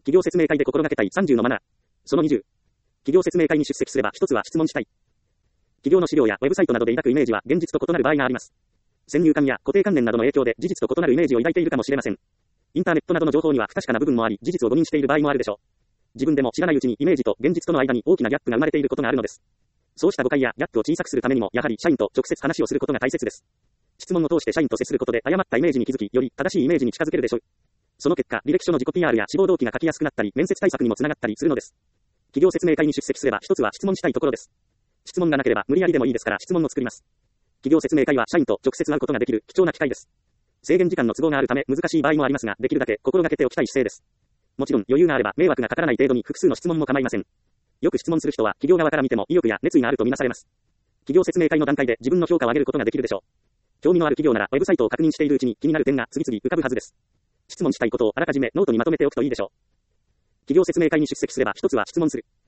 企業説明会で心がけたい30のマナー。その20。企業説明会に出席すれば一つは質問したい。企業の資料やウェブサイトなどで抱くイメージは現実と異なる場合があります。先入観や固定観念などの影響で事実と異なるイメージを抱いているかもしれません。インターネットなどの情報には不確かな部分もあり、事実を誤認している場合もあるでしょう。自分でも知らないうちにイメージと現実との間に大きなギャップが生まれていることがあるのです。そうした誤解やギャップを小さくするためにも、やはり社員と直接話をすることが大切です。質問を通して社員と接することで誤ったイメージに気づき、より正しいイメージに近づけるでしょう。その結果、履歴書の自己 PR や志望動機が書きやすくなったり、面接対策にもつながったりするのです。企業説明会に出席すれば一つは質問したいところです。質問がなければ無理やりでもいいですから質問を作ります。企業説明会は社員と直接会うことができる貴重な機会です。制限時間の都合があるため難しい場合もありますが、できるだけ心がけておきたい姿勢です。もちろん余裕があれば迷惑がかからない程度に複数の質問も構いません。よく質問する人は企業側から見ても意欲や熱意があるとみなされます。企業説明会の段階で自分の評価を上げることができるでしょう。興味のある企業ならウェブサイトを確認しているうちに気になる点が次々浮かぶはずです。質問したいことをあらかじめノートにまとめておくといいでしょう。企業説明会に出席すれば一つは質問する。